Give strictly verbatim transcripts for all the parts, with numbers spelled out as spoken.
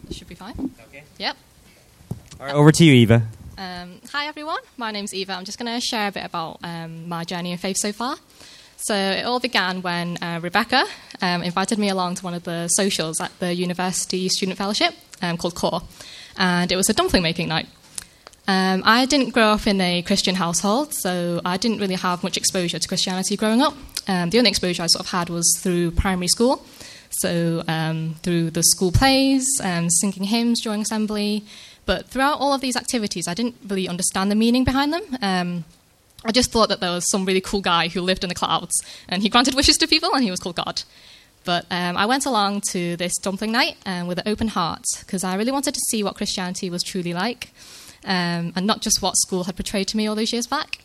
Should be fine. Okay. Yep. All right, over to you, Eva. Um, hi, everyone. My name's Eva. I'm just going to share a bit about um, my journey in faith so far. So it all began when uh, Rebecca um, invited me along to one of the socials at the University Student Fellowship um, called Core, and it was a dumpling making night. Um, I didn't grow up in a Christian household, so I didn't really have much exposure to Christianity growing up. Um, the only exposure I sort of had was through primary school, so um, through the school plays, um, singing hymns during assembly. But throughout all of these activities, I didn't really understand the meaning behind them. Um, I just thought that there was some really cool guy who lived in the clouds, and he granted wishes to people, and he was called God. But um, I went along to this dumpling night um, with an open heart, because I really wanted to see what Christianity was truly like, um, and not just what school had portrayed to me all those years back.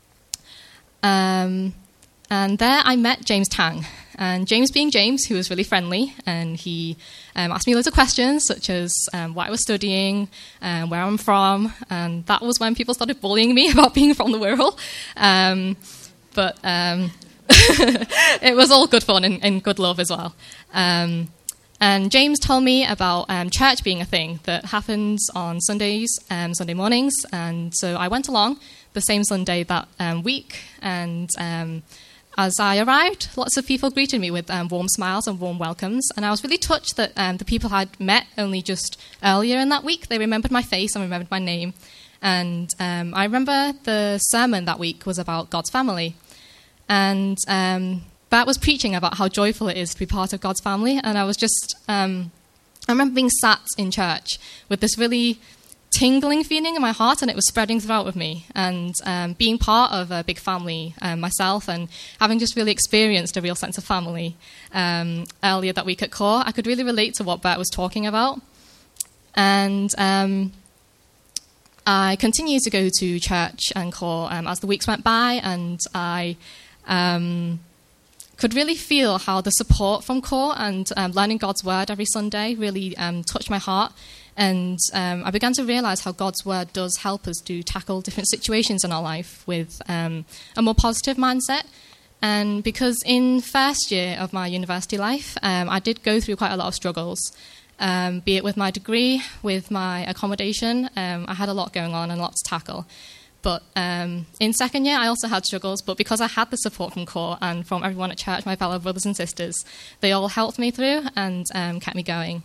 Um, and there I met James Tang. And James, being James, he was really friendly, and he um, asked me loads of questions, such as um, what I was studying, and where I'm from, and that was when people started bullying me about being from the Wirral. Um, but um, it was all good fun and, and good love as well. Um, and James told me about um, church being a thing that happens on Sundays and Sunday mornings, and so I went along the same Sunday that um, week, and Um, As I arrived, lots of people greeted me with um, warm smiles and warm welcomes, and I was really touched that um, the people I'd met only just earlier in that week, they remembered my face and remembered my name. And um, I remember the sermon that week was about God's family. And um, Bert was preaching about how joyful it is to be part of God's family, and I was just, um, I remember being sat in church with this really tingling feeling in my heart, and it was spreading throughout with me, and um, being part of a big family um, myself, and having just really experienced a real sense of family um, earlier that week at Core, I could really relate to what Bert was talking about. And um, I continued to go to church and Core um, as the weeks went by, and I um, could really feel how the support from Core and um, learning God's word every Sunday really um, touched my heart. And um, I began to realise how God's word does help us to tackle different situations in our life with um, a more positive mindset. And because in first year of my university life, um, I did go through quite a lot of struggles, um, be it with my degree, with my accommodation. Um, I had a lot going on and a lot to tackle. But um, in second year, I also had struggles, but because I had the support from Core and from everyone at church, my fellow brothers and sisters, they all helped me through and um, kept me going.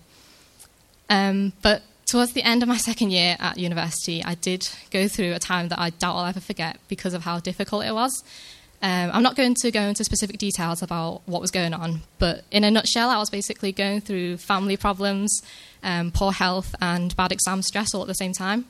Um, but towards the end of my second year at university, I did go through a time that I doubt I'll ever forget because of how difficult it was. Um, I'm not going to go into specific details about what was going on, but in a nutshell, I was basically going through family problems, um, poor health, and bad exam stress all at the same time.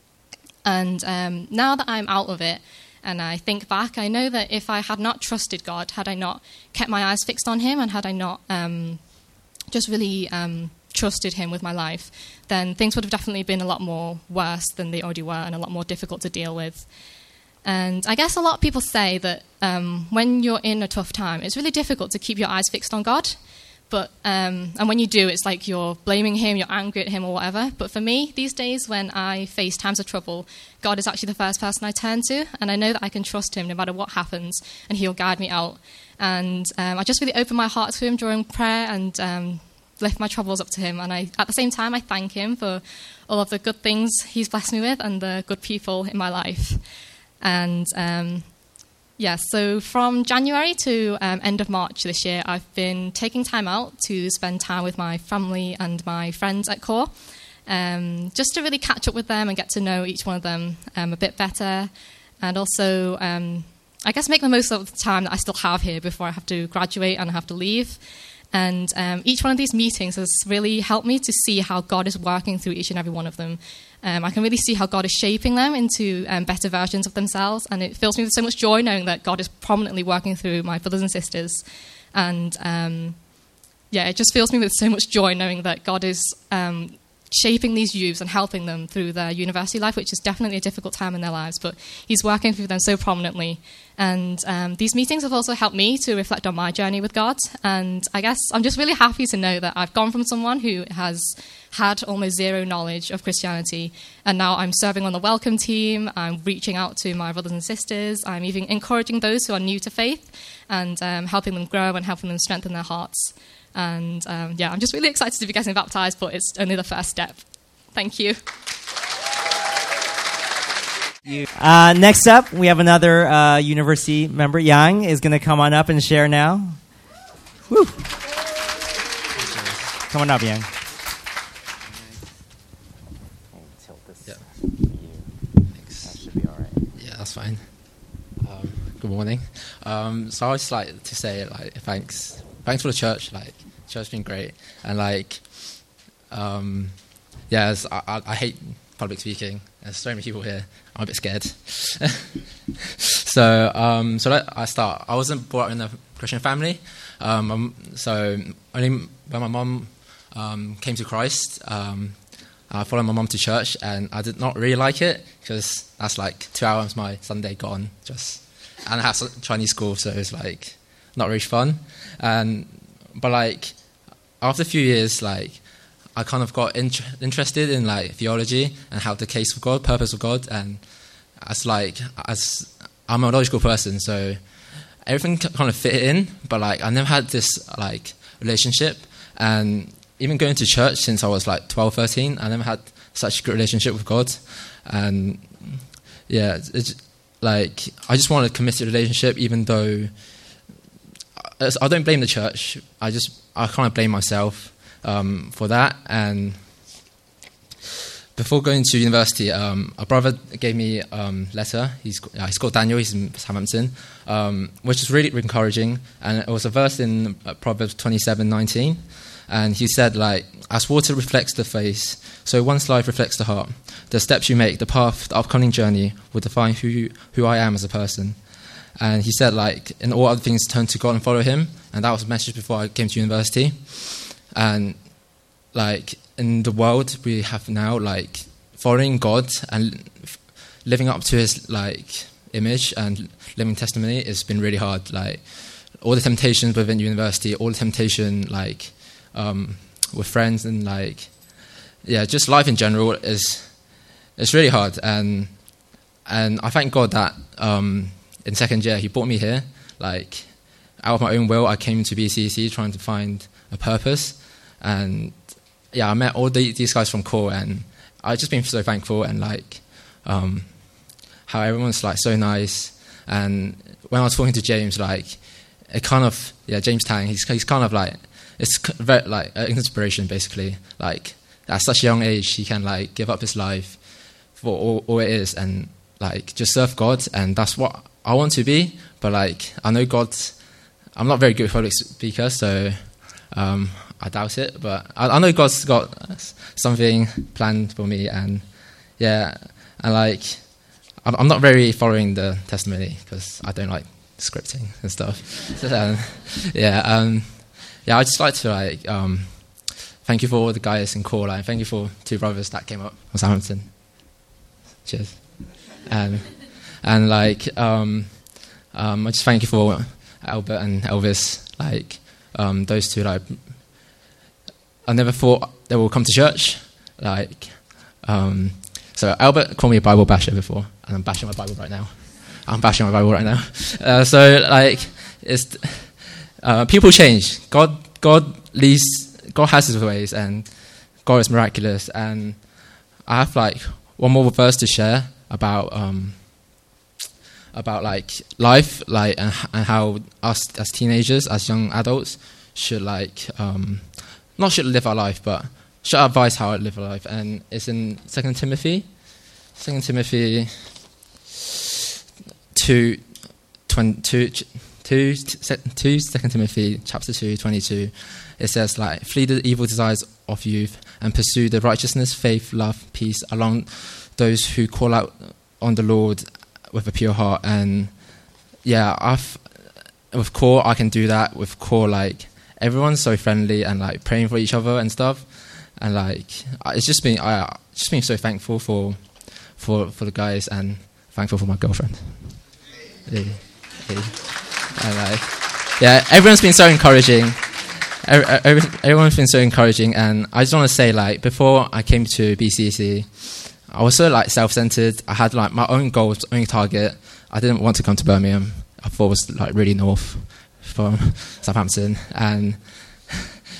And um, now that I'm out of it, and I think back, I know that if I had not trusted God, had I not kept my eyes fixed on him, and had I not um, just really Um, trusted him with my life, then things would have definitely been a lot more worse than they already were and a lot more difficult to deal with. And I guess a lot of people say that um, when you're in a tough time, it's really difficult to keep your eyes fixed on God. But um, and when you do, it's like you're blaming him, you're angry at him or whatever. But for me, these days when I face times of trouble, God is actually the first person I turn to, and I know that I can trust him no matter what happens, and he'll guide me out. And um, I just really open my heart to him during prayer and um, lift my troubles up to him, and I, at the same time, I thank him for all of the good things he's blessed me with and the good people in my life. And um, yeah, so from January to um, end of March this year, I've been taking time out to spend time with my family and my friends at Core, um, just to really catch up with them and get to know each one of them um, a bit better, and also, um, I guess, make the most of the time that I still have here before I have to graduate and I have to leave. And um, each one of these meetings has really helped me to see how God is working through each and every one of them. Um, I can really see how God is shaping them into um, better versions of themselves, and it fills me with so much joy knowing that God is prominently working through my brothers and sisters. And um, yeah, it just fills me with so much joy knowing that God is um, shaping these youths and helping them through their university life, which is definitely a difficult time in their lives, but he's working through them so prominently. And um, these meetings have also helped me to reflect on my journey with God. And I guess I'm just really happy to know that I've gone from someone who has had almost zero knowledge of Christianity, and now I'm serving on the welcome team, I'm reaching out to my brothers and sisters, I'm even encouraging those who are new to faith, and um, helping them grow and helping them strengthen their hearts. And um, yeah, I'm just really excited to be getting baptized, but it's only the first step. Thank you. Uh, next up, we have another uh, university member. Yang is going to come on up and share now. Woo. Come on up, Yang. Yeah. Thanks. That should be all right. Yeah, that's fine. Um, good morning. Um, so I would just like to say, like, thanks, thanks for the church. Like, church's been great, and like, um, yeah, I, I, I hate public speaking. There's so many people here. I'm a bit scared. so, um, so let I start. I wasn't brought up in a Christian family. Um, um, so only when my mum um, came to Christ, um, I followed my mum to church, and I did not really like it because that's like two hours of my Sunday gone. Just and I have Chinese school, so it was like not really fun. And but like after a few years, like I kind of got int- interested in like theology and how the case of God, purpose of God, and as like as I'm a logical person, so everything kind of fit in. But like I never had this like relationship, and even going to church since I was like twelve, thirteen, I never had such a good relationship with God. And yeah, it's like I just want a committed relationship, even though I don't blame the church. I just I kind of blame myself. Um, for that. And before going to university, um, a brother gave me a um, letter. He's, uh, he's called Daniel. He's in Southampton, um, which is really encouraging. And it was a verse in uh, Proverbs twenty-seven nineteen. And he said, like, as water reflects the face, so one's life reflects the heart. The steps you make, the path, the upcoming journey will define who you, who I am as a person. And he said, like, in all other things, turn to God and follow him. And that was a message before I came to university. And like in the world we have now, like following God and living up to his like image and living testimony has been really hard. Like all the temptations within university, all the temptation like um, with friends, and like yeah, just life in general is it's really hard. And and I thank God that um, in second year he brought me here. Like out of my own will, I came to B C C trying to find a purpose. And yeah, I met all the, these guys from Core, and I've just been so thankful. And like um, how everyone's like so nice. And when I was talking to James, like it kind of yeah, James Tang, he's he's kind of like it's very, like an inspiration basically. Like at such a young age, he can like give up his life for all, all it is, and like just serve God. And that's what I want to be. But like I know God, I'm not very good public speaker, so. Um, I doubt it, but I, I know God's got something planned for me, and yeah, and like I'm, I'm not very following the testimony because I don't like scripting and stuff. So, um, yeah, um, yeah, I just like to like um, thank you for all the guys in Core Line. Thank you for two brothers that came up from Southampton. Cheers, and and like um, um, I just thank you for Albert and Elvis, like um, those two like. I never thought they will come to church. Like, um, so Albert called me a Bible basher before, and I'm bashing my Bible right now. I'm bashing my Bible right now. Uh, so, like, it's uh, people change. God, God leads. God has His ways, and God is miraculous. And I have like one more verse to share about um, about like life, like and, and how us as teenagers, as young adults, should like. Um, Not should live our life, but should advise how to live our life. And it's in Second Timothy, Second Timothy two, twenty, two, two, Second Timothy chapter two, twenty-two. It says like, flee the evil desires of youth and pursue the righteousness, faith, love, peace along those who call out on the Lord with a pure heart. And yeah, I've with Core I can do that. With Core, like. Everyone's so friendly and like praying for each other and stuff, and like it's just been I just been so thankful for for for the guys, and thankful for my girlfriend. Yeah, yeah. And like yeah, everyone's been so encouraging. Every, everyone's been so encouraging, and I just want to say like before I came to B C C, I was so like self-centered. I had like my own goals, own target. I didn't want to come to Birmingham. I thought it was like really north. From Southampton, and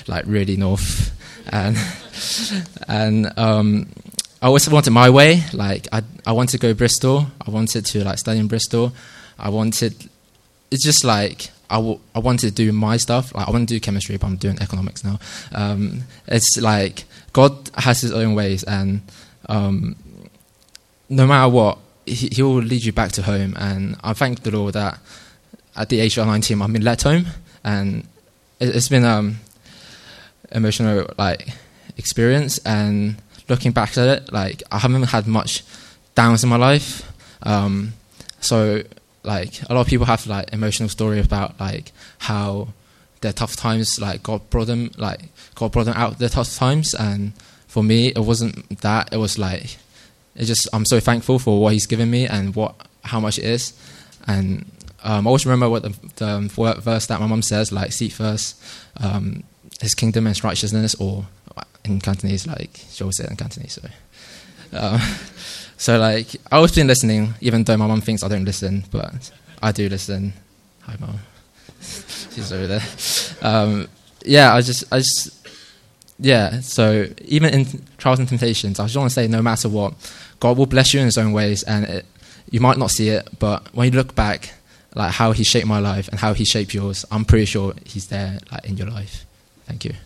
like really north, and and um, I always wanted my way. Like I I wanted to go Bristol. I wanted to like study in Bristol. I wanted. It's just like I, w- I wanted to do my stuff. Like I want to do chemistry, but I'm doing economics now. Um, it's like God has His own ways, and um, no matter what, he, he will lead you back to home. And I thank the Lord that at the age of nineteen, I've been led home, and it, it's been um emotional like experience. And looking back at it, like I haven't had much downs in my life. Um, so. Like a lot of people have like emotional story about like how their tough times, like God brought them, like God brought them out of their tough times. And for me, it wasn't that. It was like it just I'm so thankful for what He's given me and what how much it is. And um, I always remember what the, the verse that my mum says, like seek first um, His kingdom and His righteousness, or in Cantonese, like she always said in Cantonese. So. Um, So, like, I've always been listening, even though my mum thinks I don't listen, but I do listen. Hi, Mum. She's over there. Um, yeah, I just, I just, yeah, so even in trials and temptations, I just want to say no matter what, God will bless you in His own ways, and it, you might not see it, but when you look back, like, how He shaped my life and how He shaped yours, I'm pretty sure He's there, like, in your life. Thank you.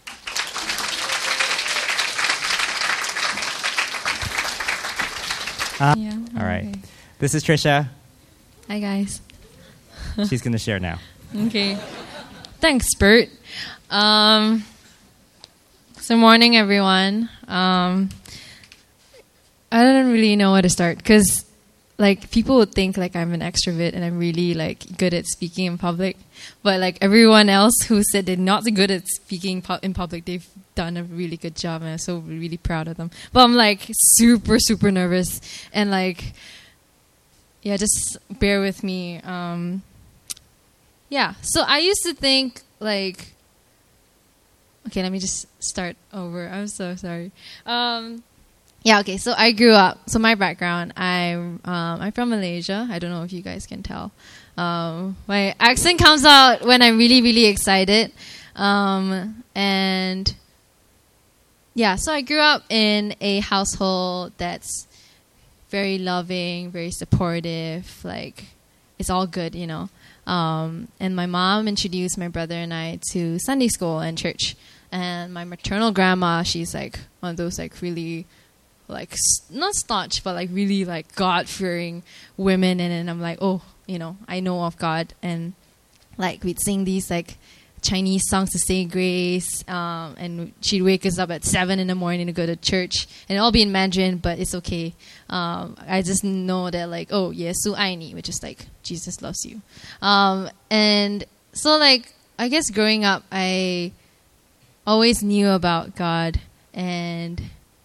Uh, yeah. All right. Okay. This is Trisha. Hi, guys. She's going to share now. Okay. Thanks, Bert. Um, so morning, everyone. Um, I don't really know where to start because, like, people would think like I'm an extrovert and I'm really like good at speaking in public, but like everyone else who said they're not good at speaking pu- in public, they've done a really good job, and I'm so really proud of them. But I'm like super, super nervous, and like, yeah, just bear with me. Um, yeah, so I used to think like, okay, let me just start over. I'm so sorry. Um, yeah, okay, so I grew up. So my background, I'm um, I'm from Malaysia. I don't know if you guys can tell. Um, my accent comes out when I'm really, really excited, um, and. Yeah, so I grew up in a household that's very loving, very supportive, like, it's all good, you know. Um, and my mom introduced my brother and I to Sunday school and church. And my maternal grandma, she's, like, one of those, like, really, like, not staunch, but, like, really, like, God-fearing women. And then I'm like, oh, you know, I know of God. And, like, we'd sing these, like, Chinese songs to say grace, um, and she'd wake us up at seven in the morning to go to church, and it'll all be in Mandarin, but it's okay. Um, I just know that like, oh, Yesu ai ni, which is like Jesus loves you. Um, and so like, I guess growing up, I always knew about God, and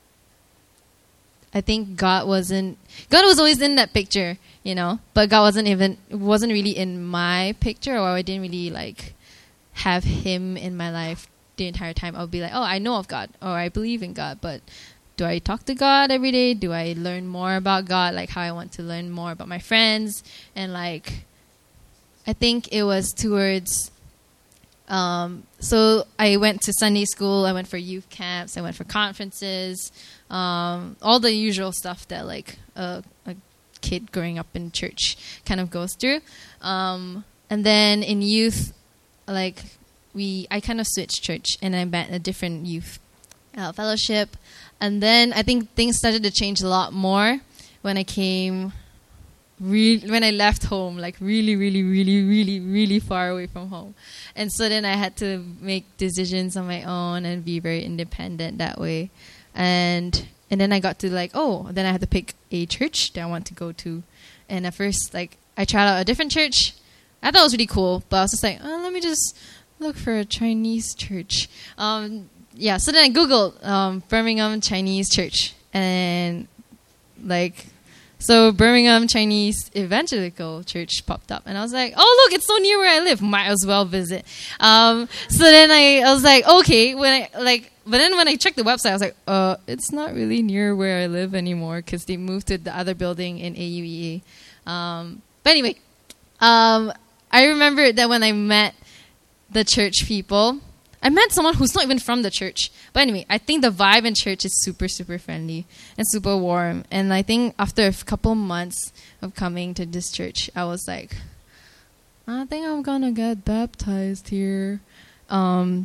I think God wasn't, God was always in that picture, you know, but God wasn't even, wasn't really in my picture, or I didn't really like have Him in my life the entire time. I'll be like, oh, I know of God, or I believe in God, but do I talk to God every day? Do I learn more about God, like how I want to learn more about my friends? And like, I think it was towards, um, so I went to Sunday school, I went for youth camps, I went for conferences, um, all the usual stuff that like a, a kid growing up in church kind of goes through. Um, and then in youth, like we, I kind of switched church, and I met a different youth uh, fellowship, and then I think things started to change a lot more when I came, re- when I left home, like really, really, really, really, really far away from home, and so then I had to make decisions on my own and be very independent that way, and and then I got to like, oh, then I had to pick a church that I want to go to, and at first like I tried out a different church. I thought it was really cool, but I was just like, oh, let me just look for a Chinese church. Um, yeah, so then I Googled um, Birmingham Chinese Church. And, like, so Birmingham Chinese Evangelical Church popped up. And I was like, oh, look, it's so near where I live. Might as well visit. Um, so then I, I was like, okay. When I, like, but then when I checked the website, I was like, uh, it's not really near where I live anymore because they moved to the other building in A U E A. Um, but anyway, um, I remember that when I met the church people, I met someone who's not even from the church. But anyway, I think the vibe in church is super, super friendly and super warm. And I think after a couple months of coming to this church, I was like, I think I'm going to get baptized here. Um,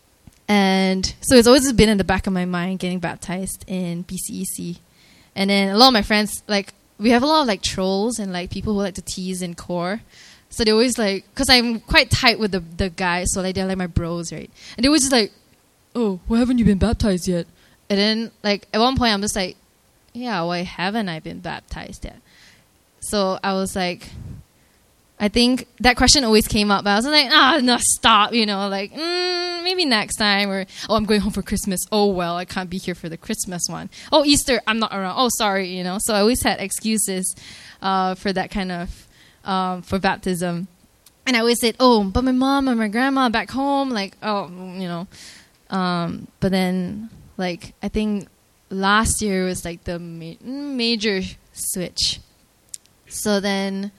and so it's always been in the back of my mind getting baptized in B C E C. And then a lot of my friends, like, we have a lot of like trolls and like people who like to tease in core. So they always like, because I'm quite tight with the, the guys, so like they're like my bros, right? And they always just like, oh, why haven't you been baptized yet? And then like at one point I'm just like, yeah, why haven't I been baptized yet? So I was like, I think that question always came up, but I was like, ah, no, stop, you know, like, mm, maybe next time, or, oh, I'm going home for Christmas. Oh, well, I can't be here for the Christmas one. Oh, Easter, I'm not around. Oh, sorry, you know. So I always had excuses uh, for that kind of, um, for baptism. And I always said, oh, but my mom and my grandma back home, like, oh, you know. Um, but then, like, I think last year was like the ma- major switch. So then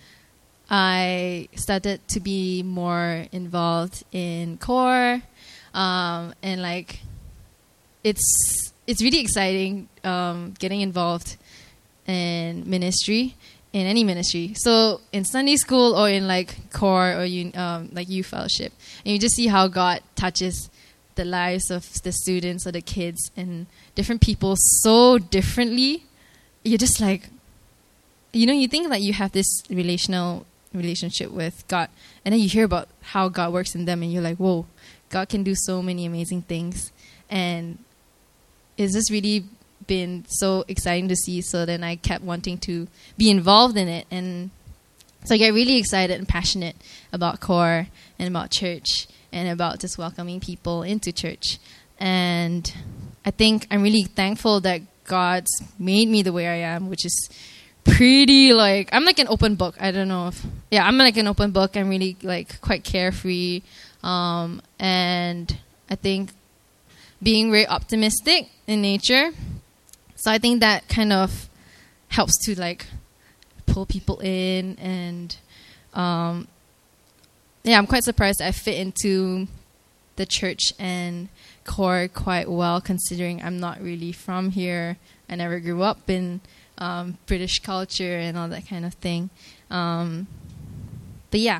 I started to be more involved in core, um, and like it's it's really exciting um, getting involved in ministry, in any ministry. So in Sunday school or in like core or you, um, like youth fellowship, and you just see how God touches the lives of the students or the kids and different people so differently. You're just like, you know, you think that you have this relational relationship with God, and then you hear about how God works in them, and you're like, whoa, God can do so many amazing things. And it's just really been so exciting to see. So then I kept wanting to be involved in it, and so I get really excited and passionate about core and about church and about just welcoming people into church. And I think I'm really thankful that God's made me the way I am, which is pretty like, I'm like an open book. I don't know if, yeah, I'm like an open book. I'm really like quite carefree. Um, and I think being very optimistic in nature. So I think that kind of helps to like pull people in. And um, yeah, I'm quite surprised that I fit into the church and core quite well, considering I'm not really from here. I never grew up in Um, British culture and all that kind of thing. Um, but yeah,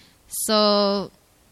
so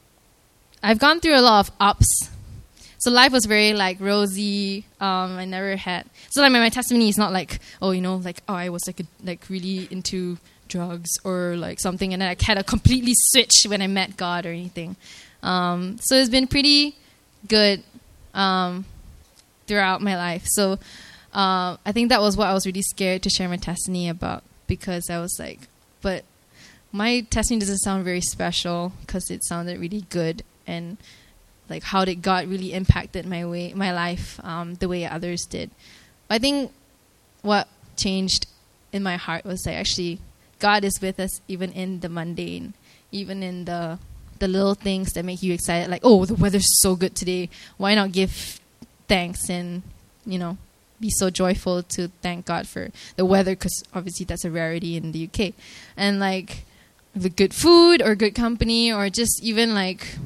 I've gone through a lot of ups. So life was very like rosy. Um, I never had, so like my, my testimony is not like, oh, you know, like, oh, I was like a, like really into drugs or like something, and then I had a completely switch when I met God or anything. Um, so it's been pretty good um, throughout my life. So Uh, I think that was what I was really scared to share my testimony about, because I was like, but my testimony doesn't sound very special because it sounded really good, and like how did God really impacted my way, my life, um, the way others did. I think what changed in my heart was that actually God is with us even in the mundane, even in the the little things that make you excited, like, oh, the weather's so good today. Why not give thanks and, you know, be so joyful to thank God for the weather, because obviously that's a rarity in the U K. And like the good food or good company, or just even like,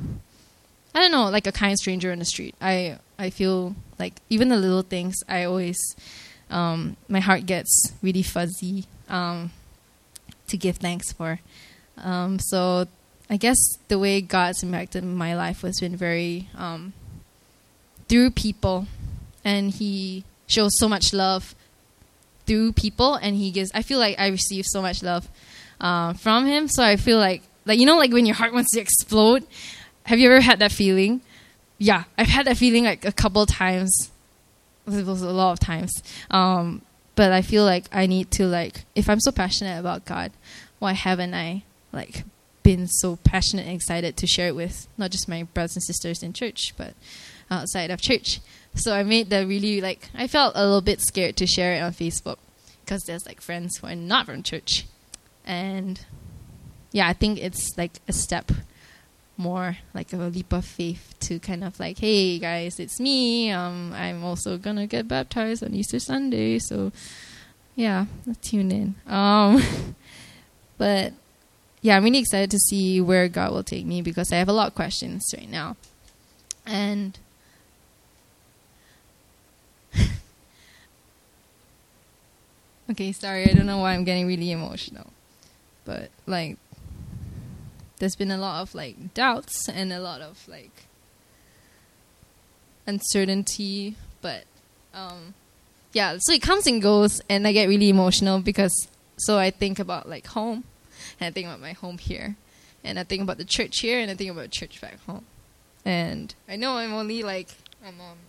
I don't know, like a kind stranger on the street. I, I feel like even the little things, I always, um, my heart gets really fuzzy um, to give thanks for. Um, so I guess the way God's impacted my life has been very um, through people, and He shows so much love through people, and He gives, I feel like I receive so much love uh, from Him. So I feel like, like, you know, like when your heart wants to explode. Have you ever had that feeling? Yeah, I've had that feeling like a couple times. It was a lot of times. Um, but I feel like I need to, like, if I'm so passionate about God, why haven't I like been so passionate and excited to share it with not just my brothers and sisters in church, but outside of church? So I made the really, like, I felt a little bit scared to share it on Facebook because there's like friends who are not from church. And yeah, I think it's like a step more, like a leap of faith to kind of like, hey guys, it's me. Um, I'm also gonna get baptized on Easter Sunday. So yeah, tune in. Um, but yeah, I'm really excited to see where God will take me, because I have a lot of questions right now. And okay, sorry, I don't know why I'm getting really emotional. But like there's been a lot of like doubts and a lot of like uncertainty, but um yeah, so it comes and goes, and I get really emotional because so I think about like home, and I think about my home here, and I think about the church here, and I think about church back home. And I know I'm only like I'm um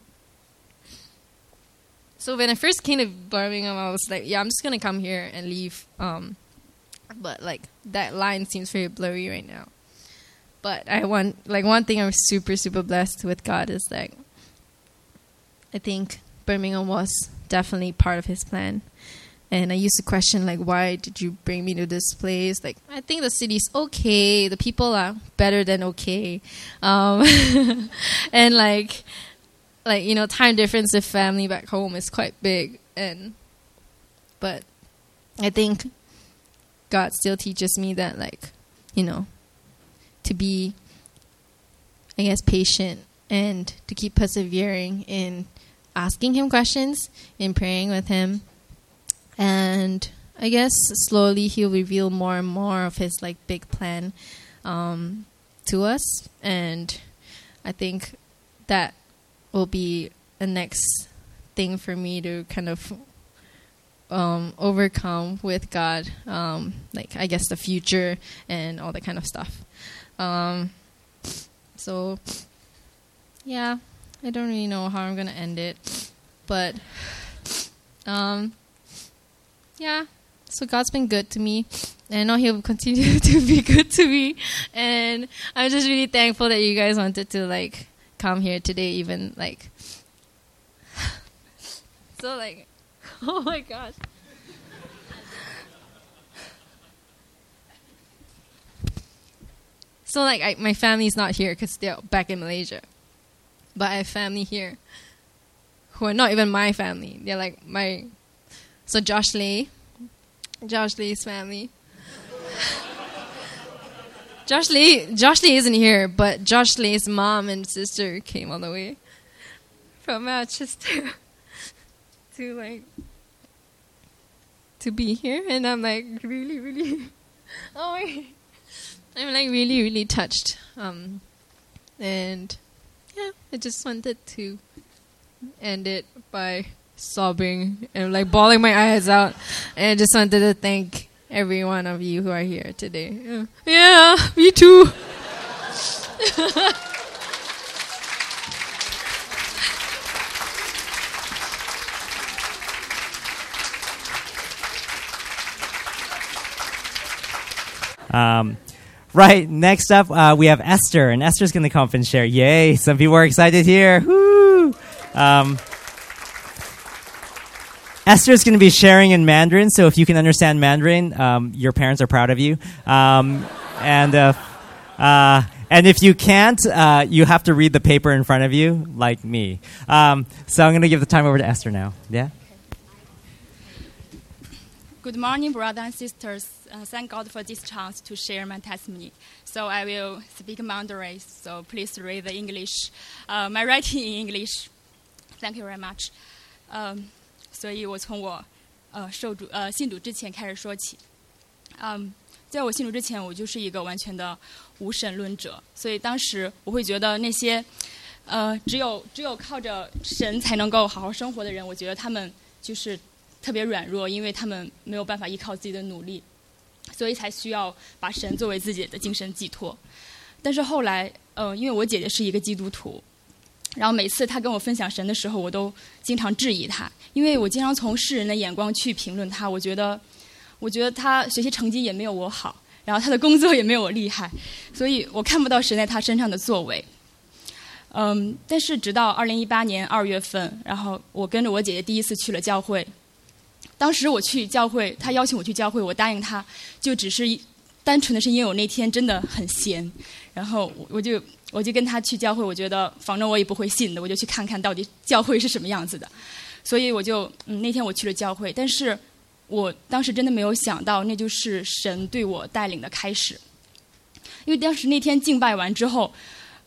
so when I first came to Birmingham, I was like, yeah, I'm just gonna come here and leave. Um, but like that line seems very blurry right now. But I want like one thing I'm super super blessed with God is that I think Birmingham was definitely part of His plan. And I used to question like, why did you bring me to this place? Like, I think the city's okay. The people are better than okay. Um, and like. Like, you know, time difference with family back home is quite big. And, but I think God still teaches me that, like, you know, to be, I guess, patient and to keep persevering in asking Him questions, in praying with Him. And I guess slowly He'll reveal more and more of His, like, big plan um, to us. And I think that will be a next thing for me to kind of um, overcome with God, um, like I guess the future and all that kind of stuff. Um, so, yeah, I don't really know how I'm gonna end it, but um, yeah. So God's been good to me, and I know He'll continue to be good to me, and I'm just really thankful that you guys wanted to like come here today, even like so like oh my gosh. So like I, my family's not here because they're back in Malaysia, but I have family here who are not even my family. They're like my so Josh Lee Josh Lee's family. Josh Lee, Josh Lee isn't here, but Josh Lee's mom and sister came all the way from Manchester to like to be here, and I'm like really, really, oh my, I'm like really, really touched. Um, and yeah, I just wanted to end it by sobbing and like bawling my eyes out, and I just wanted to thank every one of you who are here today. Yeah, yeah, me too. um, right, next up, uh, we have Esther, and Esther's going to come up and share. Yay, some people are excited here. Woo! Um, Esther's going to be sharing in Mandarin, so if you can understand Mandarin, um, your parents are proud of you. Um, and uh, uh, and if you can't, uh, you have to read the paper in front of you, like me. Um, so I'm going to give the time over to Esther now. Yeah. Good morning, brothers and sisters. Uh, thank God for this chance to share my testimony. So I will speak Mandarin, so please read the English. Uh, my writing in English. Thank you very much. Um, 所以我从我呃受主呃信主之前开始说起。嗯，在我信主之前，我就是一个完全的无神论者，所以当时我会觉得那些呃只有只有靠着神才能够好好生活的人，我觉得他们就是特别软弱，因为他们没有办法依靠自己的努力，所以才需要把神作为自己的精神寄托。但是后来，呃，因为我姐姐是一个基督徒。然后每次他跟我分享神的时候，我都经常质疑他，因为我经常从世人的眼光去评论他。我觉得，我觉得他学习成绩也没有我好，然后他的工作也没有我厉害，所以我看不到神在他身上的作为。嗯，但是直到二零一八年二月份，然后我跟着我姐姐第一次去了教会。当时我去教会，他邀请我去教会，我答应他，就只是单纯的是因为我那天真的很闲，然后我就。我就跟他去教会，我觉得反正我也不会信的，我就去看看到底教会是什么样子的。所以我就嗯，那天我去了教会，但是我当时真的没有想到那就是神对我带领的开始。因为当时那天敬拜完之后，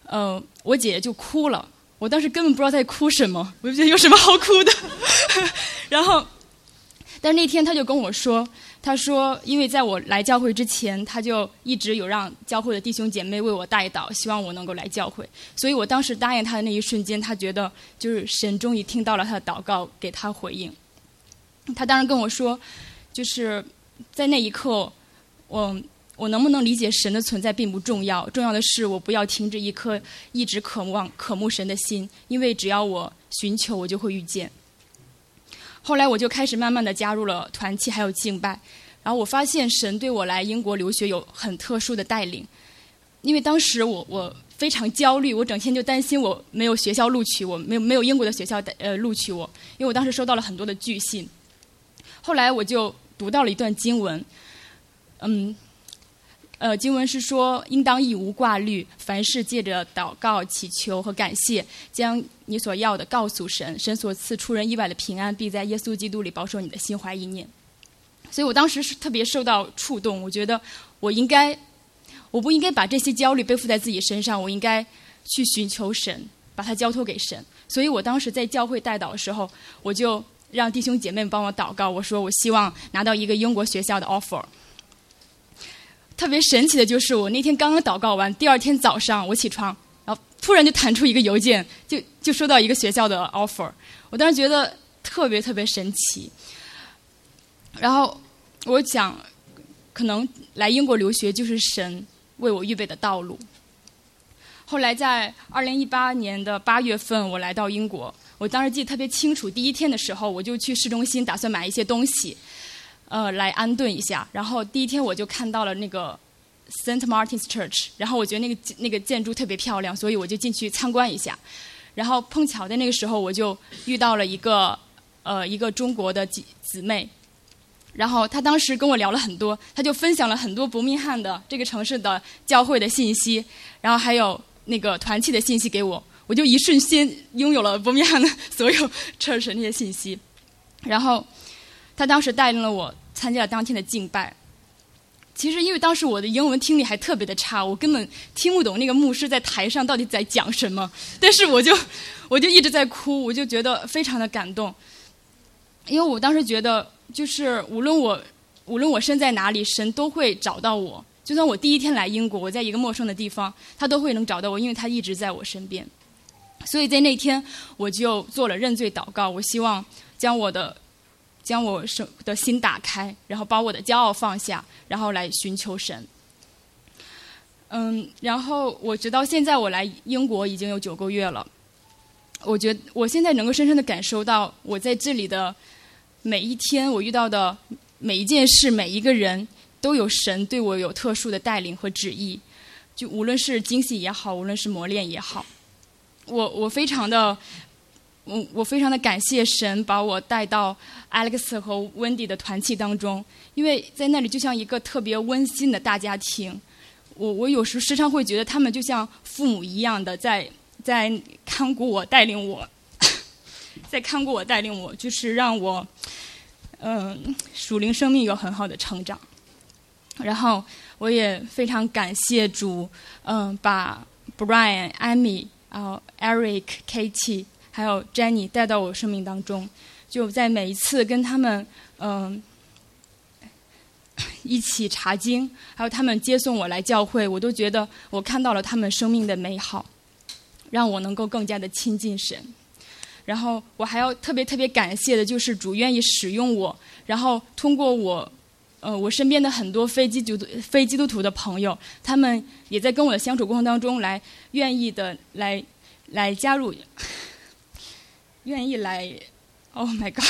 呃，我姐姐就哭了。我当时根本不知道她在哭什么，我就觉得有什么好哭的。然后，但是那天她就跟我说，她说，因为在我来教会之前，她就一直有让教会的弟兄姐妹为我代祷，希望我能够来教会。所以我当时答应她的那一瞬间，她觉得就是神终于听到了她的祷告，给她回应。她当时跟我说，就是在那一刻，我。我能不能理解神的存在并不重要，重要的是我不要停止一颗一直渴望渴慕神的心，因为只要我寻求，我就会遇见。后来我就开始慢慢的加入了团契还有敬拜，然后我发现神对我来英国留学有很特殊的带领。因为当时我我非常焦虑，我整天就担心我没有学校录取我，没有没有英国的学校呃录取我，因为我当时收到了很多的拒信。后来我就读到了一段经文，嗯。呃，经文是说，应当一无挂虑，凡事借着祷告、祈求和感谢，将你所要的告诉神，神所赐出人意外的平安，必在耶稣基督里保守你的心怀意念。所以我当时是特别受到触动，我觉得我应该，我不应该把这些焦虑背负在自己身上，我应该去寻求神，把它交托给神。所以我当时在教会代祷的时候，我就让弟兄姐妹帮我祷告，我说我希望拿到一个英国学校的 offer。特别神奇的就是，我那天刚刚祷告完，第二天早上我起床，然后突然就弹出一个邮件，就就收到一个学校的 offer。我当时觉得特别特别神奇。然后我想，可能来英国留学就是神为我预备的道路。后来在二零一八年的八月份，我来到英国，我当时记得特别清楚，第一天的时候我就去市中心打算买一些东西。呃，来安顿一下。然后第一天我就看到了那个 Saint Martin's Church， 然后我觉得那个那个建筑特别漂亮，所以我就进去参观一下。然后碰巧在那个时候，我就遇到了一个呃一个中国的姊妹，然后她当时跟我聊了很多，她就分享了很多伯明翰的这个城市的教会的信息，然后还有那个团契的信息给我，我就一瞬间拥有了伯明翰的所有 church 那些信息。然后他当时带领了我参加了当天的敬拜。其实因为当时我的英文听力还特别的差，我根本听不懂那个牧师在台上到底在讲什么，但是我就我就一直在哭，我就觉得非常的感动。因为我当时觉得，就是无论我无论我身在哪里，神都会找到我。就算我第一天来英国，我在一个陌生的地方，他都会能找到我，因为他一直在我身边。所以在那天我就做了认罪祷告，我希望将我的将我的心打开，然后把我的骄傲放下，然后来寻求神。嗯，然后我直到现在我来英国已经有九个月了，我觉得我现在能够深深的感受到，我在这里的每一天，我遇到的每一件事，每一个人，都有神对我有特殊的带领和旨意。就无论是惊喜也好，无论是磨练也好，我我非常的。我我非常的感谢神把我带到 Alex 和 Wendy 的团契当中，因为在那里就像一个特别温馨的大家庭。我我有时时常会觉得他们就像父母一样的在在看顾我，带领我，在看顾我带领我，就是让我嗯属灵生命有很好的成长。然后我也非常感谢主，嗯，把 Brian、Amy、然后 Eric、Katie。还有 Jenny 带到我生命当中，就在每一次跟他们嗯、呃、一起查经，还有他们接送我来教会，我都觉得我看到了他们生命的美好，让我能够更加的亲近神。然后我还要特别特别感谢的就是主愿意使用我，然后通过我呃我身边的很多非基督非基督徒的朋友，他们也在跟我的相处过程当中来愿意的来来加入。愿意来 ，Oh my God！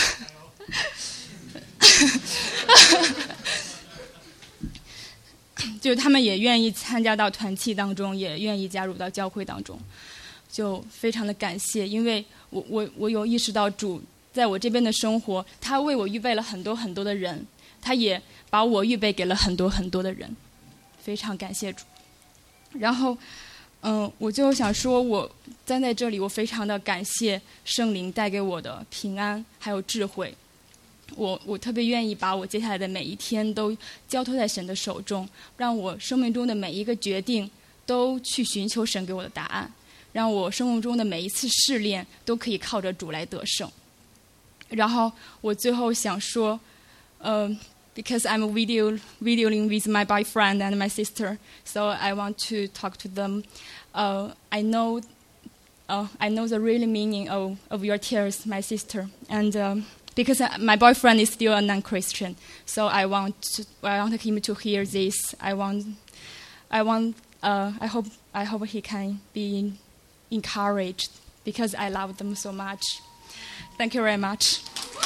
就他们也愿意参加到团契当中，也愿意加入到教会当中，就非常的感谢。因为我我我有意识到主在我这边的生活，他为我预备了很多很多的人，他也把我预备给了很多很多的人，非常感谢主。然后。嗯，我就想说，我站在这里，我非常的感谢圣灵带给我的平安还有智慧。我我特别愿意把我接下来的每一天都交托在神的手中，让我生命中的每一个决定都去寻求神给我的答案，让我生活中的每一次试炼都可以靠着主来得胜。然后我最后想说，呃 because I'm video videoing with my boyfriend and my sister, so I want to talk to them. Uh, I know, uh, I know the real meaning of, of your tears, my sister, and um, because my boyfriend is still a non-Christian, so I want to, I want him to hear this. I want, I want, uh, I hope, I hope he can be encouraged because I love them so much. Thank you very much.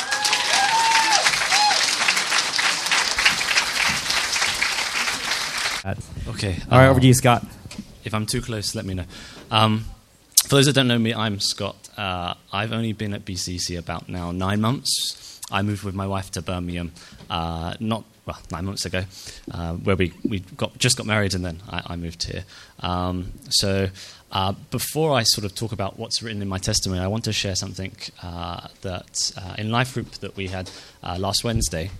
Okay. All right, uh, over to you, Scott. If I'm too close, let me know. Um, for those that don't know me, I'm Scott. Uh, I've only been at B C C about now nine months. I moved with my wife to Birmingham, uh, not well nine months ago, uh, where we we got just got married, and then I, I moved here. Um, so uh, before I sort of talk about what's written in my testimony, I want to share something uh, that uh, in life group that we had uh, last Wednesday.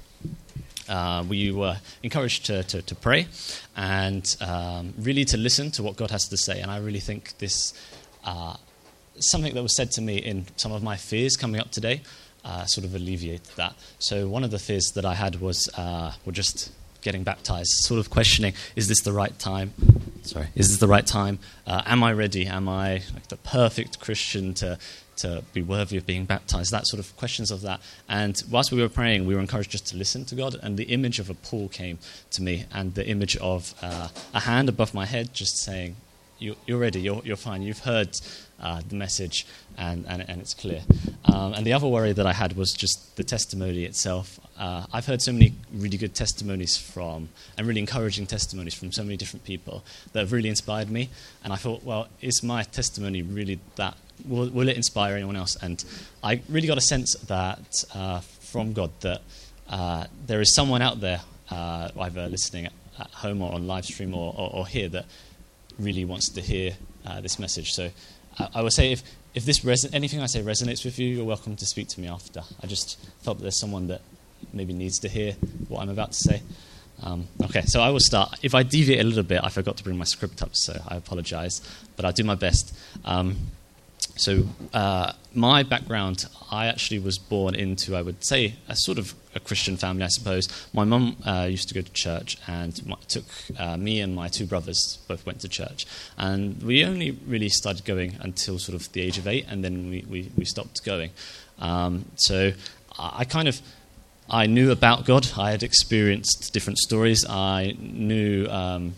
Uh, we were encouraged to, to, to pray and um, really to listen to what God has to say. And I really think this, uh, something that was said to me in some of my fears coming up today, uh, sort of alleviated that. So one of the fears that I had was, uh, well, just getting baptized, sort of questioning, is this the right time? Sorry, is this the right time? Uh, am I ready? Am I like the perfect Christian to to be worthy of being baptized? That sort of questions of that. And whilst we were praying, we were encouraged just to listen to God, and the image of a pool came to me, and the image of uh, a hand above my head just saying, you, you're ready, you're, you're fine, you've heard uh, the message, and, and, and it's clear. Um, and the other worry that I had was just the testimony itself. Uh, I've heard so many really good testimonies from, and really encouraging testimonies from so many different people that have really inspired me, and I thought, well, is my testimony really that Will, will it inspire anyone else? And I really got a sense that uh, from God that uh, there is someone out there, uh, either listening at, at home or on live stream or, or, or here, that really wants to hear uh, this message. So I, I would say if, if this reson- anything I say resonates with you, you're welcome to speak to me after. I just felt that there's someone that maybe needs to hear what I'm about to say. Um, okay, so I will start. If I deviate a little bit, I forgot to bring my script up, so I apologize, but I'll do my best. Um, So uh, my background, I actually was born into, I would say, a sort of a Christian family, I suppose. My mum uh, used to go to church and my, took uh, me and my two brothers, both went to church. And we only really started going until sort of the age of eight, and then we, we, we stopped going. Um, so I kind of, I knew about God. I had experienced different stories. I knew Um,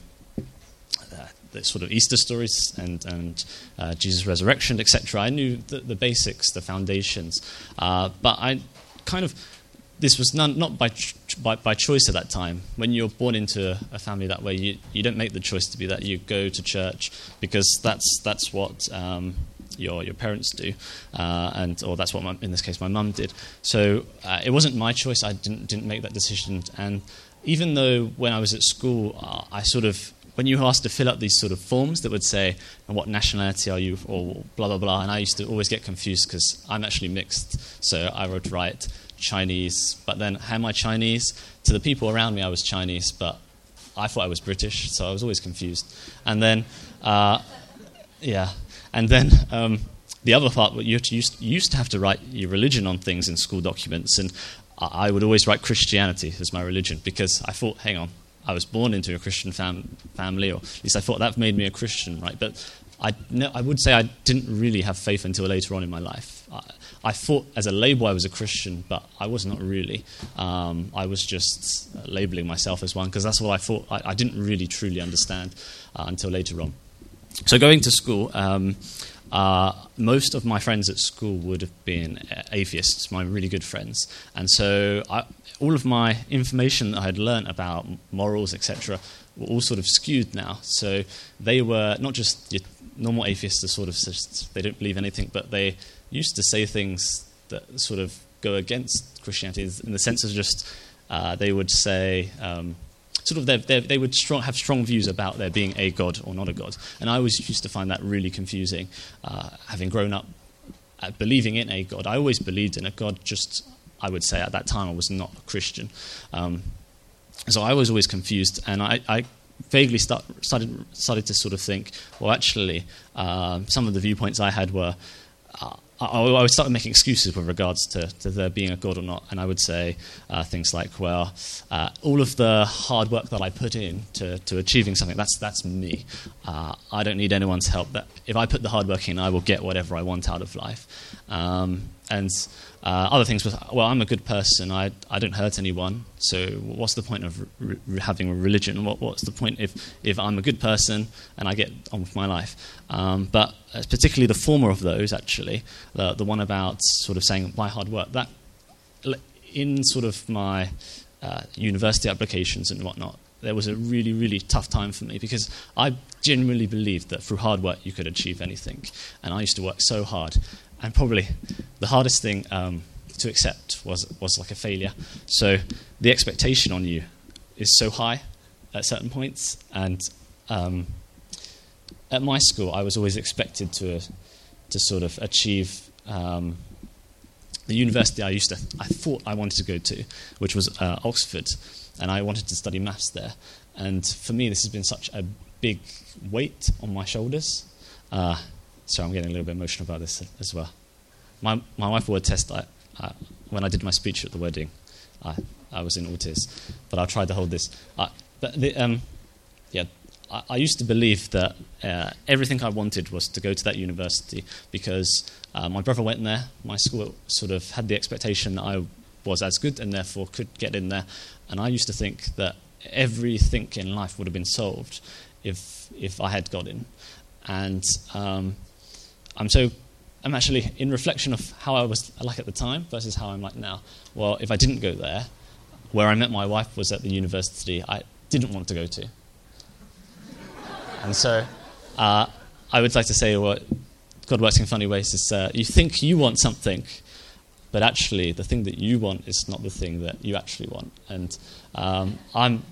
the sort of Easter stories and, and uh, Jesus' resurrection, et cetera. I knew the, the basics, the foundations. Uh, but I kind of, this was none, not by, ch- by by choice at that time. When you're born into a family that way, you, you don't make the choice to be that. You go to church because that's that's what um, your your parents do, uh, and or that's what, my, in this case, my mum did. So uh, it wasn't my choice. I didn't didn't make that decision. And even though when I was at school, uh, I sort of, when you were asked to fill out these sort of forms that would say, and what nationality are you, or blah, blah, blah, and I used to always get confused because I'm actually mixed. So I wrote right, Chinese, but then am I Chinese? To the people around me, I was Chinese, but I thought I was British, so I was always confused. And then, uh, yeah, and then um, the other part, you used, you used to have to write your religion on things in school documents, and I would always write Christianity as my religion because I thought, hang on, I was born into a Christian fam- family, or at least I thought that made me a Christian, right? But I, no, I would say I didn't really have faith until later on in my life. I, I thought as a label I was a Christian, but I was not really. Um, I was just labeling myself as one because that's what I thought. I, I didn't really truly understand uh, until later on. So going to school, um, uh, most of my friends at school would have been atheists, my really good friends. And so I, all of my information that I had learnt about morals, et cetera, were all sort of skewed now. So they were not just your normal atheists, that sort of just, they don't believe anything, but they used to say things that sort of go against Christianity in the sense of just uh, they would say um, sort of they're, they're, they would strong, have strong views about there being a God or not a God. And I always used to find that really confusing, uh, having grown up uh, believing in a God. I always believed in a God, just I would say at that time I was not a Christian. Um, so I was always confused, and I, I vaguely start, started started to sort of think, well, actually, uh, some of the viewpoints I had were, uh, I, I would start making excuses with regards to, to there being a God or not, and I would say uh, things like, well, uh, all of the hard work that I put in to, to achieving something, that's that's me. Uh, I don't need anyone's help. That if I put the hard work in, I will get whatever I want out of life. Um, and uh, other things was, well, I'm a good person. I I don't hurt anyone. So what's the point of re- re- having a religion? What what's the point if if I'm a good person and I get on with my life? Um, but particularly the former of those, actually, the the one about sort of saying my hard work. That in sort of my uh, university applications and whatnot, there was a really, really tough time for me because I genuinely believed that through hard work you could achieve anything. And I used to work so hard. And probably the hardest thing um, to accept was was like a failure. So the expectation on you is so high at certain points. And um, at my school, I was always expected to uh, to sort of achieve um, the university I used to, I thought I wanted to go to, which was uh, Oxford. And I wanted to study maths there. And for me, this has been such a big weight on my shoulders. Uh, so I'm getting a little bit emotional about this as well. My my wife will attest that I, when I did my speech at the wedding, I, I was in all tears. But I'll try to hold this. Uh, but the, um, yeah, I, I used to believe that uh, everything I wanted was to go to that university because uh, my brother went there. My school sort of had the expectation that I was as good and therefore could get in there. And I used to think that everything in life would have been solved if if I had got in. And um, I'm so I'm actually in reflection of how I was like at the time versus how I'm like now. Well, if I didn't go there, where I met my wife was at the university I didn't want to go to. And so uh, I would like to say what God works in funny ways is uh, you think you want something, but actually the thing that you want is not the thing that you actually want. And um, I'm,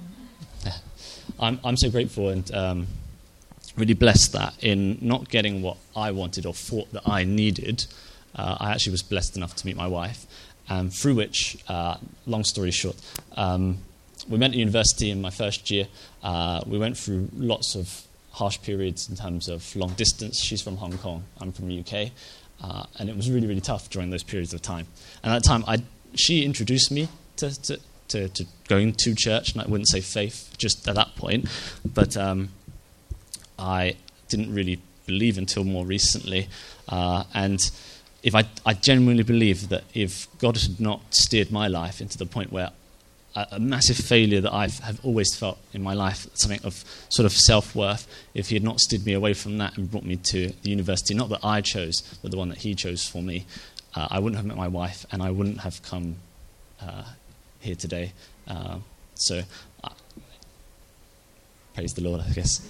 I'm I'm so grateful and um, really blessed that in not getting what I wanted or thought that I needed, uh, I actually was blessed enough to meet my wife, um, through which, uh, long story short, um, we met at university in my first year. Uh, we went through lots of harsh periods in terms of long distance. She's from Hong Kong, I'm from the U K. Uh, and it was really, really tough during those periods of time. And at that time, I, she introduced me to, to, to, to going to church, and I wouldn't say faith just at that point, but um, I didn't really believe until more recently. Uh, and if I, I genuinely believe that if God had not steered my life into the point where a, a massive failure that I have always felt in my life, something of sort of self-worth, if he had not steered me away from that and brought me to the university, not that I chose, but the one that he chose for me, uh, I wouldn't have met my wife and I wouldn't have come uh, here today. Uh, so, uh, praise the Lord, I guess.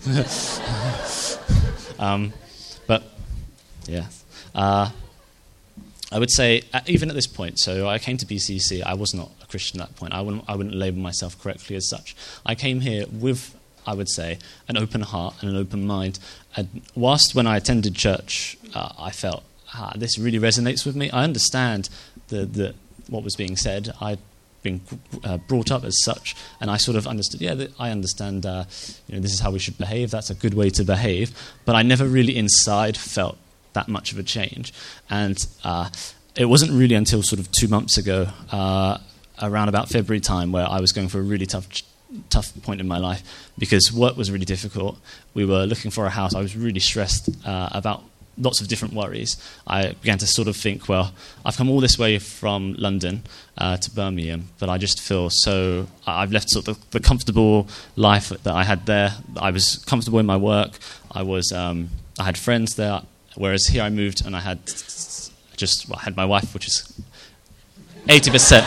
um, but, yeah. Uh, I would say, uh, even at this point, so I came to B C C, I was not a Christian at that point. I wouldn't, I wouldn't label myself correctly as such. I came here with, I would say, an open heart and an open mind. And whilst when I attended church, uh, I felt, ah, this really resonates with me. I understand the, the what was being said. I'd been uh, brought up as such, and I sort of understood, yeah, th- I understand, uh, you know, this is how we should behave. That's a good way to behave. But I never really inside felt that much of a change. And uh, it wasn't really until sort of two months ago, uh, around about February time, where I was going for a really tough tough point in my life because work was really difficult. We were looking for a house. I was really stressed uh, about lots of different worries. I began to sort of think, well, I've come all this way from London uh, to Birmingham, but I just feel so, I've left sort of the, the comfortable life that I had there. I was comfortable in my work. I was, um, I had friends there. Whereas here I moved and I had just, well, I had my wife, which is eighty percent.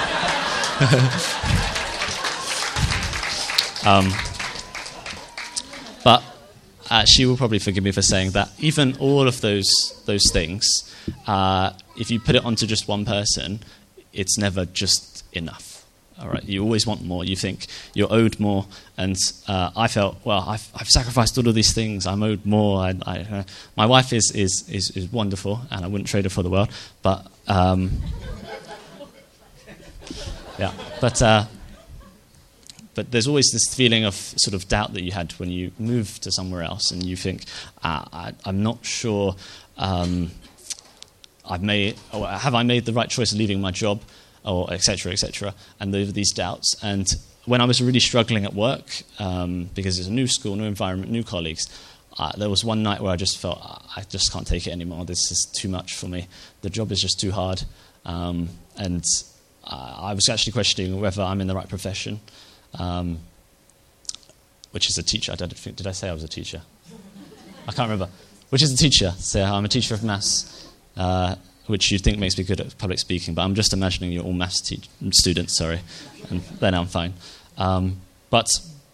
um, but uh, she will probably forgive me for saying that even all of those those things, uh, if you put it onto just one person, it's never just enough. All right, you always want more. You think you're owed more, and uh, I felt, well, I've, I've sacrificed all of these things. I'm owed more. I, I, uh, my wife is, is is is wonderful, and I wouldn't trade her for the world. But um, yeah, but uh, but but there's always this feeling of sort of doubt that you had when you move to somewhere else, and you think, ah, I, I'm not sure. Um, I've made, or have I made the right choice of leaving my job, or et cetera, et cetera, and there were these doubts. And when I was really struggling at work, um, because it's a new school, new environment, new colleagues, uh, there was one night where I just felt, I just can't take it anymore. This is too much for me. The job is just too hard. Um, and uh, I was actually questioning whether I'm in the right profession, um, which is a teacher. I don't think, did I say I was a teacher? I can't remember. Which is a teacher. So I'm a teacher of maths, uh, which you'd think makes me good at public speaking, but I'm just imagining you're all maths te- students, sorry, and then I'm fine. Um, but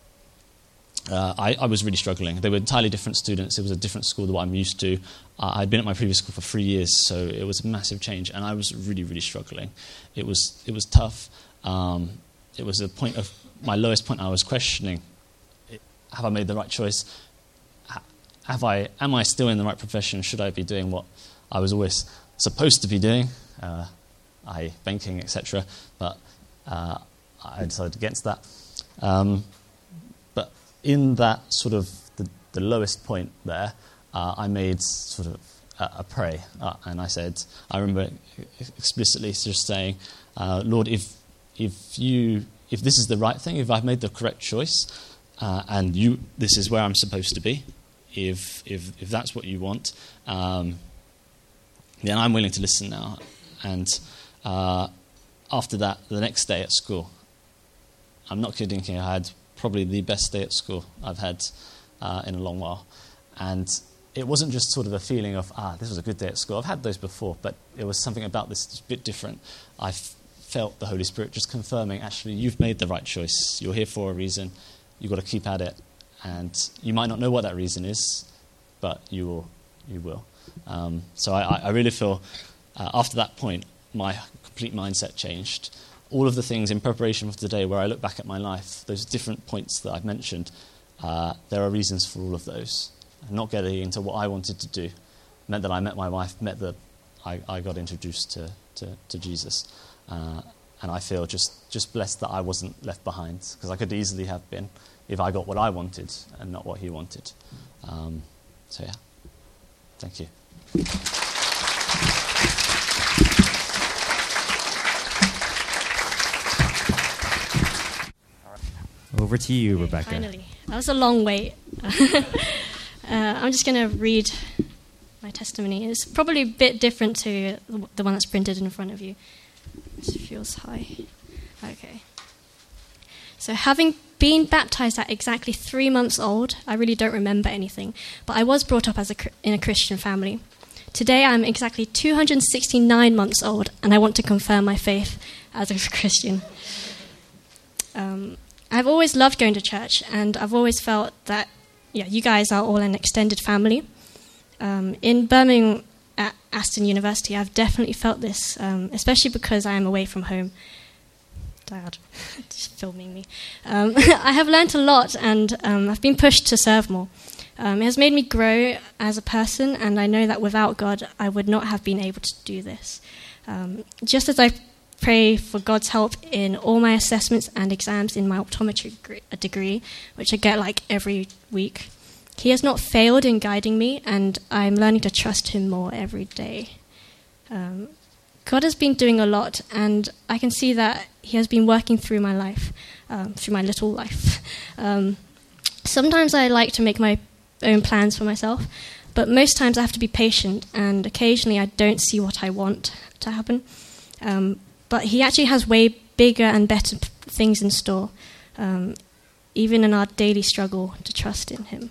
uh, I, I was really struggling. They were entirely different students. It was a different school than what I'm used to. Uh, I'd been at my previous school for three years, so it was a massive change, and I was really, really struggling. It was it was tough. Um, it was a point of my lowest point. I was questioning: have I made the right choice? Have I? Am I still in the right profession? Should I be doing what I was always supposed to be doing, uh, that is banking, et cetera, but uh, I decided against that. Um, but in that sort of the, the lowest point there, uh, I made sort of a, a prayer, uh, and I said, I remember explicitly just saying, uh, Lord, if if you if this is the right thing, if I've made the correct choice, uh, and you this is where I'm supposed to be, if if if that's what you want. Um, then I'm willing to listen now. And uh, after that, the next day at school, I'm not kidding here, I had probably the best day at school I've had uh, in a long while. And it wasn't just sort of a feeling of, ah, this was a good day at school. I've had those before, but it was something about this that's a bit different. I f- felt the Holy Spirit just confirming, actually, you've made the right choice. You're here for a reason. You've got to keep at it. And you might not know what that reason is, but you will. You will. Um, so I, I really feel uh, after that point, my complete mindset changed. All of the things in preparation for today, where I look back at my life, those different points that I've mentioned, uh, there are reasons for all of those. And not getting into what I wanted to do meant that I met my wife, met that I, I got introduced to, to, to Jesus. Uh, and I feel just, just blessed that I wasn't left behind, because I could easily have been if I got what I wanted and not what he wanted. Um, so yeah, thank you. Over to you, okay, Rebecca. Finally. That was a long wait. uh, I'm just going to read my testimony. It's probably a bit different to the one that's printed in front of you. This feels high. Okay. So having been baptized at exactly three months old, I really don't remember anything, but I was brought up as a, in a Christian family. Today I'm exactly two hundred sixty-nine months old, and I want to confirm my faith as a Christian. Um, I've always loved going to church, and I've always felt that, yeah, you guys are all an extended family. Um, in Birmingham at Aston University, I've definitely felt this, um, especially because I am away from home. Dad, just filming me. Um, I have learnt a lot, and um, I've been pushed to serve more. Um, it has made me grow as a person, and I know that without God, I would not have been able to do this. Um, just as I pray for God's help in all my assessments and exams in my optometry degree, which I get like every week, He has not failed in guiding me, and I'm learning to trust Him more every day. Um, God has been doing a lot, and I can see that He has been working through my life, um, through my little life. Um, sometimes I like to make my own plans for myself, but most times I have to be patient, and occasionally I don't see what I want to happen. Um, but He actually has way bigger and better p- things in store, um, even in our daily struggle to trust in Him.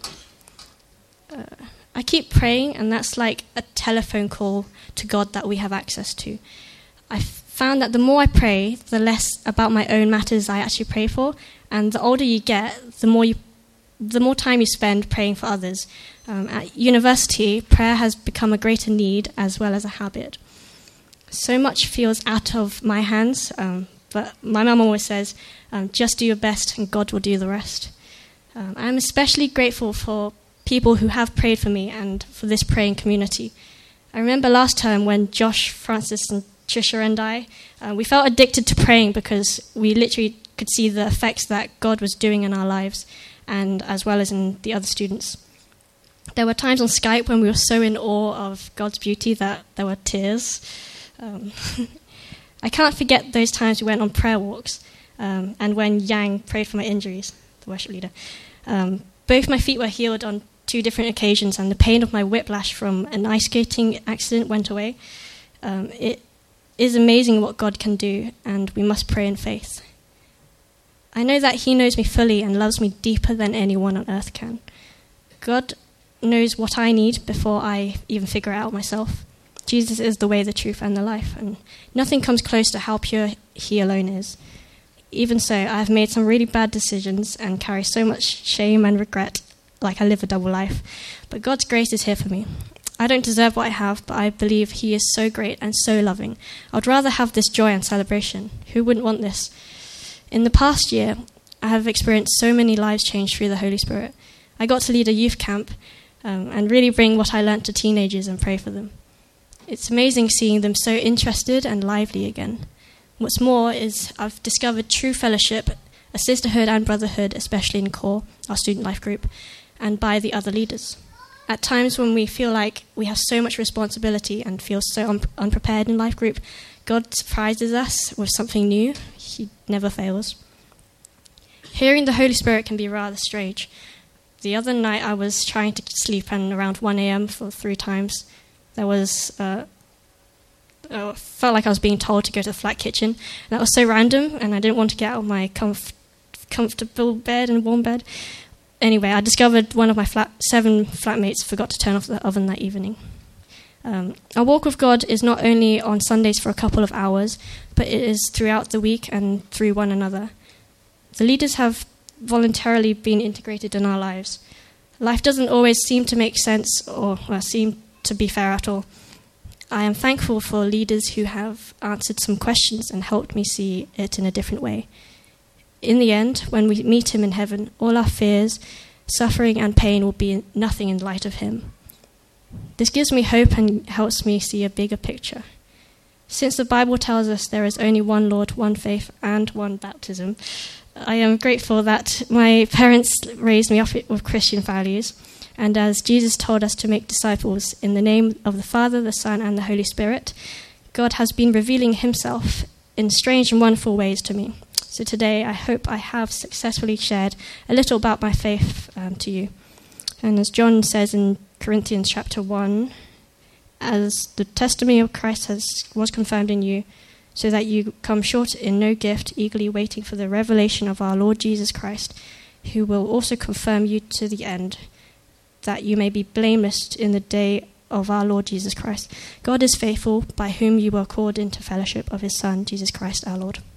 Uh, I keep praying, and that's like a telephone call to God that we have access to. I've found that the more I pray, the less about my own matters I actually pray for, and the older you get, the more you, the more time you spend praying for others. Um, at university, prayer has become a greater need as well as a habit. So much feels out of my hands, um, but my mum always says, um, just do your best and God will do the rest. Um, I'm especially grateful for people who have prayed for me and for this praying community. I remember last term when Josh, Francis and Trisha and I, uh, we felt addicted to praying because we literally could see the effects that God was doing in our lives, and as well as in the other students. There were times on Skype when we were so in awe of God's beauty that there were tears. Um, I can't forget those times we went on prayer walks, um, and when Yang prayed for my injuries, the worship leader. Um, both my feet were healed on two different occasions, and the pain of my whiplash from an ice skating accident went away. Um, it is amazing what God can do, and we must pray in faith. I know that he knows me fully and loves me deeper than anyone on earth can. God knows what I need before I even figure it out myself. Jesus is the way, the truth, and the life, and nothing comes close to how pure he alone is. Even so, I have made some really bad decisions and carry so much shame and regret, like I live a double life. But God's grace is here for me. I don't deserve what I have, but I believe he is so great and so loving. I'd rather have this joy and celebration. Who wouldn't want this? In the past year, I have experienced so many lives changed through the Holy Spirit. I got to lead a youth camp um, and really bring what I learnt to teenagers and pray for them. It's amazing seeing them so interested and lively again. What's more is I've discovered true fellowship, a sisterhood and brotherhood, especially in CORE, our student life group, and by the other leaders. At times when we feel like we have so much responsibility and feel so un- unprepared in life group, God surprises us with something new. He never fails. Hearing the Holy Spirit can be rather strange. The other night I was trying to sleep, and around one a.m. for three times, there was... Uh, I felt like I was being told to go to the flat kitchen. And that was so random, and I didn't want to get out of my comf- comfortable bed and warm bed. Anyway, I discovered one of my flat, seven flatmates forgot to turn off the oven that evening. Um, our walk with God is not only on Sundays for a couple of hours, but it is throughout the week and through one another. The leaders have voluntarily been integrated in our lives. Life doesn't always seem to make sense or well, seem to be fair at all. I am thankful for leaders who have answered some questions and helped me see it in a different way. In the end, when we meet him in heaven, all our fears, suffering and pain will be nothing in light of him. This gives me hope and helps me see a bigger picture. Since the Bible tells us there is only one Lord, one faith, and one baptism, I am grateful that my parents raised me up with Christian values. And as Jesus told us to make disciples in the name of the Father, the Son, and the Holy Spirit, God has been revealing himself in strange and wonderful ways to me. So today, I hope I have successfully shared a little about my faith um, to you. And as John says in Corinthians chapter one, as the testimony of Christ has was confirmed in you, so that you come short in no gift, eagerly waiting for the revelation of our Lord Jesus Christ, who will also confirm you to the end, that you may be blameless in the day of our Lord Jesus Christ. God is faithful, by whom you were called into fellowship of his Son, Jesus Christ our Lord.